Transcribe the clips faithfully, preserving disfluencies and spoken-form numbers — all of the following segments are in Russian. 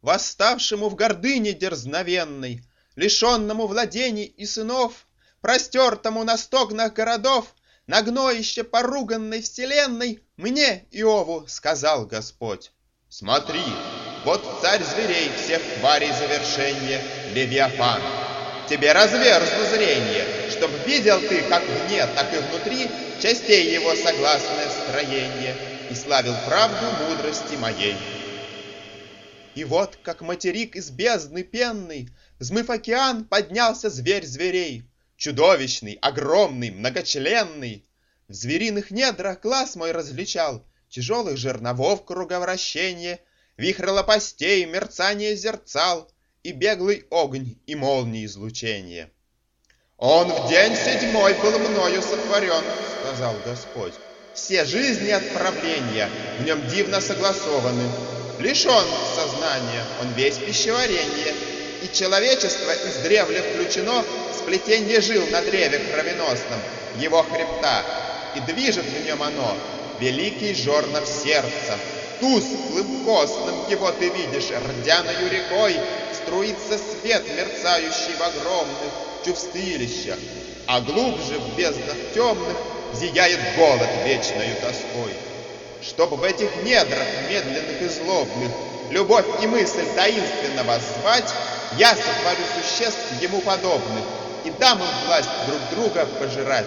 восставшему в гордыне дерзновенной, лишенному владений и сынов, простертому на стогнах городов, на гноище поруганной вселенной, мне, Иову, сказал Господь: смотри, вот царь зверей всех тварей завершенье, Левиафан. Тебе разверзну зрение, чтоб видел ты как вне, так и внутри частей его согласное строение, и славил правду мудрости моей. И вот, как материк из бездны пенной, взмыв океан, поднялся зверь зверей, чудовищный, огромный, многочленный. В звериных недрах глаз мой различал тяжелых жерновов круговращение, вихрь лопастей, мерцание зерцал и беглый огонь и молнии излучение. Он в день седьмой был мною сотворен, сказал Господь. Все жизни отправления в нем дивно согласованы. Лишен сознания он весь пищеварение, и человечество издревле включено в сплетенье жил на древе кровеносном его хребта, и движет в нем оно великий жорнов сердца. Тусклым костным его ты видишь, рдяною рекой струится свет, мерцающий в огромных чувствилищах, а глубже в безднах темных зияет голод вечною тоской. Чтоб в этих недрах медленных и злобных любовь и мысль таинственно воззвать, я сотворю существ ему подобных и дам им власть друг друга пожирать.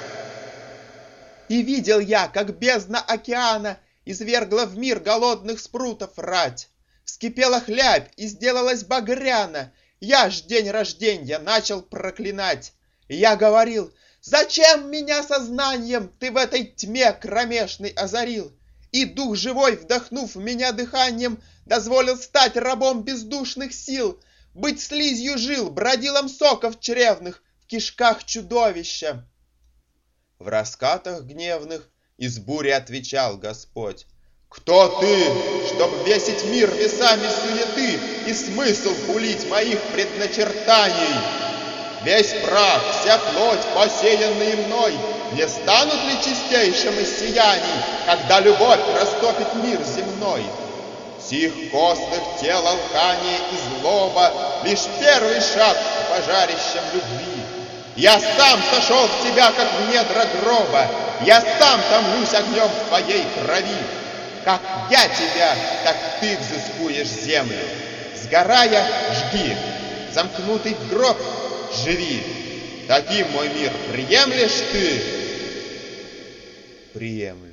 И видел я, как бездна океана извергла в мир голодных спрутов рать. Вскипела хлябь и сделалась багряна. Я ж день рожденья начал проклинать. И я говорил: зачем меня сознанием ты в этой тьме кромешной озарил? И дух живой, вдохнув в меня дыханием, дозволил стать рабом бездушных сил, быть слизью жил, бродилом соков чревных в кишках чудовища. В раскатах гневных из бури отвечал Господь: кто ты, чтоб весить мир весами суеты и смысл пулить моих предначертаний? Весь прах, вся плоть, посеянные мной, не станут ли чистейшим из сияний, когда любовь растопит мир земной? Сих костных тел алкания и злоба лишь первый шаг к пожарищам любви. Я сам сошел в тебя, как в недра гроба, я сам томлюсь огнем в твоей крови. Как я тебя, так ты взыскуешь землю. Сгорая, жги, замкнутый в гроб, живи. Таким мой мир приемлешь ты? Приемлю.